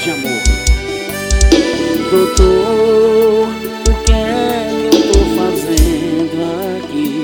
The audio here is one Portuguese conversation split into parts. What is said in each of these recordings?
de amor. Doutor, o que é que eu tô fazendo aqui?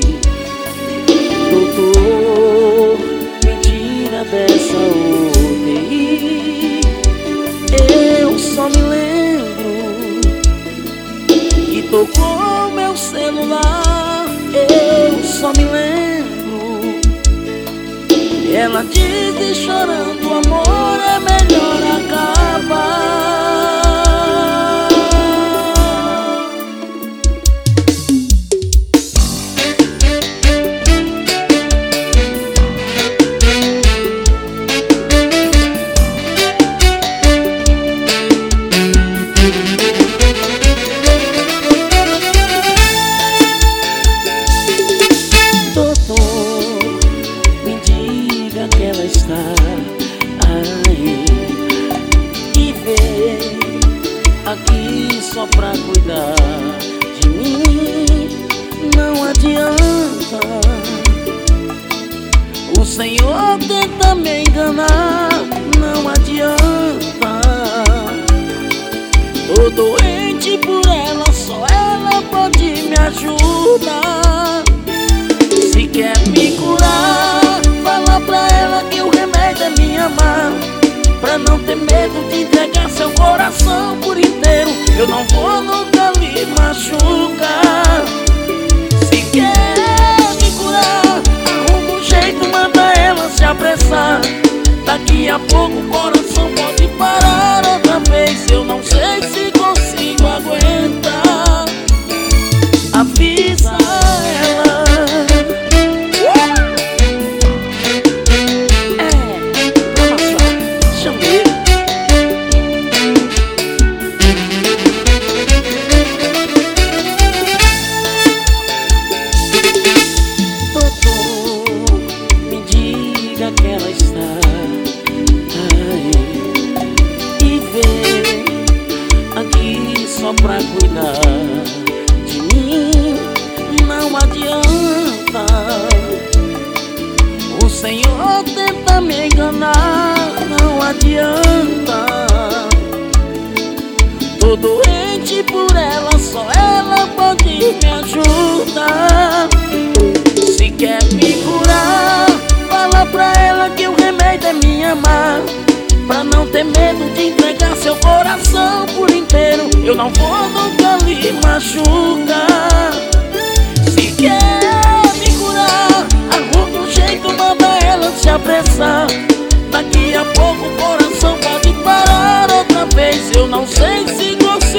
Doutor, me tira dessa UTI. Eu só me lembro que tocou meu celular. Eu só me lembro, ela diz chorando: o amor é melhor acabar. Que ela está aí e vem aqui só pra cuidar de mim. Não adianta, o Senhor tenta me enganar. Não adianta, tô doente por ela, só ela pode me ajudar. Se quer me curar, fala pra ela que o remédio é me amar. Pra não ter medo de entregar seu coração por inteiro, eu não vou nunca lhe machucar. Se quer me curar, arruma um jeito, manda ela se apressar. Daqui a pouco o coração pode parar outra vez. Eu não sei se consigo aguentar. Avisa ela. Que ela está aí e vem aqui só pra cuidar de mim. Não adianta, o Senhor tenta me enganar. Não adianta, tô doente por ela, só ela pode me ajudar. Se quer me curar, fala pra ela que o remédio é me amar. Pra não ter medo de entregar seu coração por inteiro, eu não vou nunca lhe machucar. Se quer me curar, arruma um jeito, manda ela se apressar. Daqui a pouco o coração pode parar outra vez. Eu não sei se você